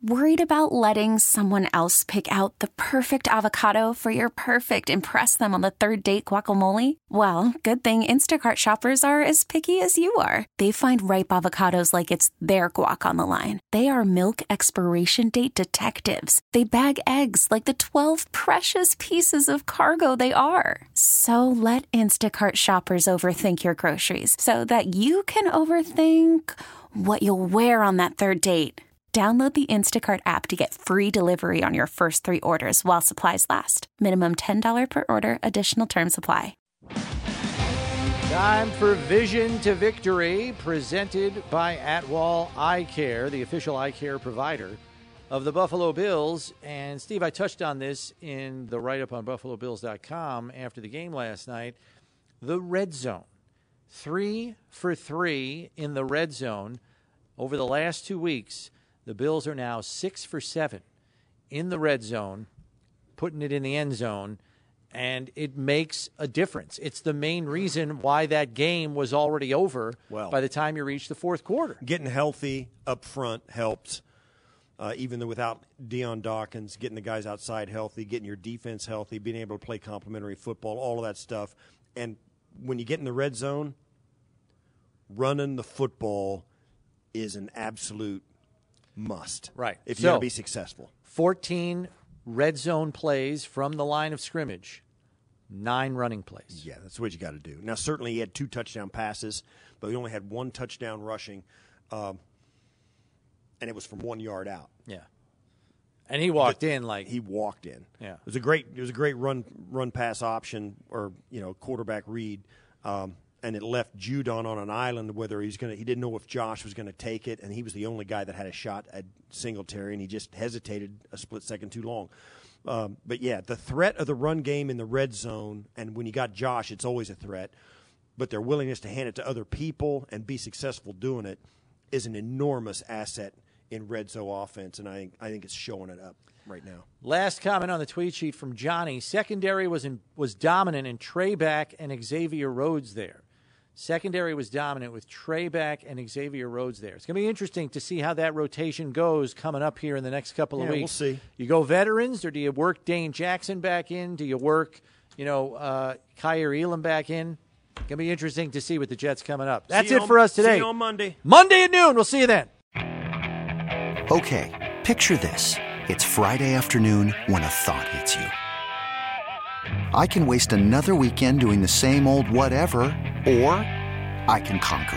Worried about letting someone else pick out the perfect avocado for your perfect impress them on the third date guacamole? Well, good thing Instacart shoppers are as picky as you are. They find ripe avocados like it's their guac on the line. They are milk expiration date detectives. They bag eggs like the 12 precious pieces of cargo they are. So let Instacart shoppers overthink your groceries so that you can overthink what you'll wear on that third date. Download the Instacart app to get free delivery on your first 3 orders while supplies last. Minimum $10 per order. Additional terms apply. Time for Vision to Victory, presented by Atwall Eye Care, the official eye care provider of the Buffalo Bills. And, Steve, I touched on this in the write-up on BuffaloBills.com after the game last night. The red zone. 3 for 3 in the red zone over the last 2 weeks. The Bills are now 6 for 7 in the red zone, putting it in the end zone, and it makes a difference. It's the main reason why that game was already over by the time you reach the fourth quarter. Getting healthy up front helps, even though without Deion Dawkins, getting the guys outside healthy, getting your defense healthy, being able to play complementary football, all of that stuff. And when you get in the red zone, running the football is an absolute must. Right. If you're going to be successful. 14 red zone plays from the line of scrimmage, 9 running plays. Yeah, that's what you got to do. Now, certainly he had 2 touchdown passes, but he only had 1 touchdown rushing, and it was from 1 yard out. Yeah. And he walked in like he walked in. Yeah. It was a great run pass option, or quarterback read. And it left Judon on an island whether he didn't know if Josh was going to take it, and he was the only guy that had a shot at Singletary, and he just hesitated a split second too long. But, yeah, the threat of the run game in the red zone, and when you got Josh, it's always a threat, but their willingness to hand it to other people and be successful doing it is an enormous asset in red zone offense, and I think it's showing it up right now. Last comment on the tweet sheet from Johnny. Secondary was dominant in Treyback and Xavier Rhodes there. Secondary was dominant with Treyback and Xavier Rhodes there. It's going to be interesting to see how that rotation goes coming up here in the next couple of weeks. We'll see. You go veterans, or do you work Dane Jackson back in? Do you work, Kyer Elam back in? It's going to be interesting to see with the Jets coming up. That's it for us today. See you on Monday. Monday at noon. We'll see you then. Okay, picture this. It's Friday afternoon when a thought hits you. I can waste another weekend doing the same old whatever, or I can conquer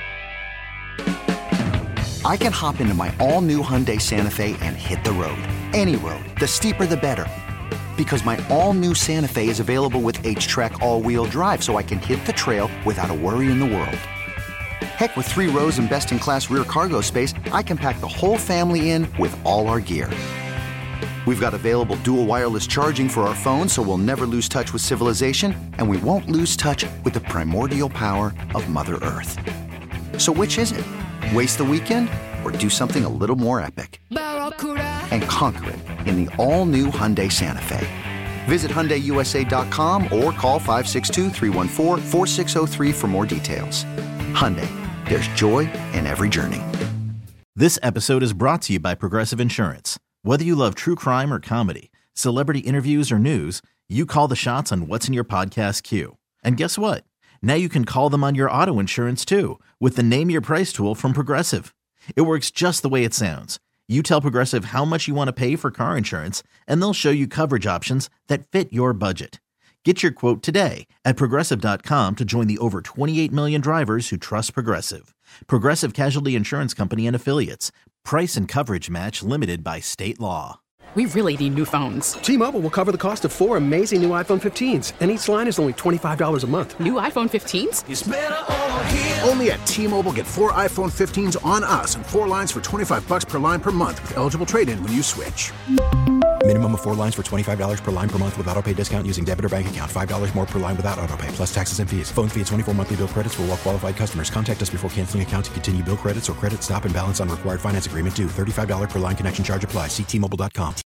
it. I can hop into my all-new Hyundai Santa Fe and hit the road. Any road. The steeper, the better. Because my all-new Santa Fe is available with H-Track all-wheel drive, so I can hit the trail without a worry in the world. Heck, with 3 rows and best-in-class rear cargo space, I can pack the whole family in with all our gear. We've got available dual wireless charging for our phones, so we'll never lose touch with civilization, and we won't lose touch with the primordial power of Mother Earth. So which is it? Waste the weekend or do something a little more epic? And conquer it in the all-new Hyundai Santa Fe. Visit HyundaiUSA.com or call 562-314-4603 for more details. Hyundai, there's joy in every journey. This episode is brought to you by Progressive Insurance. Whether you love true crime or comedy, celebrity interviews or news, you call the shots on what's in your podcast queue. And guess what? Now you can call them on your auto insurance too with the Name Your Price tool from Progressive. It works just the way it sounds. You tell Progressive how much you want to pay for car insurance, and they'll show you coverage options that fit your budget. Get your quote today at Progressive.com to join the over 28 million drivers who trust Progressive. Progressive Casualty Insurance Company and Affiliates. Price and coverage match limited by state law. We really need new phones. T-Mobile will cover the cost of 4 amazing new iPhone 15s, and each line is only $25 a month. New iPhone 15s? It's better over here. Only at T-Mobile, get 4 iPhone 15s on us and 4 lines for $25 per line per month with eligible trade-in when you switch. Minimum of 4 lines for $25 per line per month with autopay discount using debit or bank account. $5 more per line without autopay, plus taxes and fees. Phone fee at 24 monthly bill credits for well-qualified customers. Contact us before canceling account to continue bill credits or credit stop and balance on required finance agreement due. $35 per line connection charge applies. See T-Mobile.com.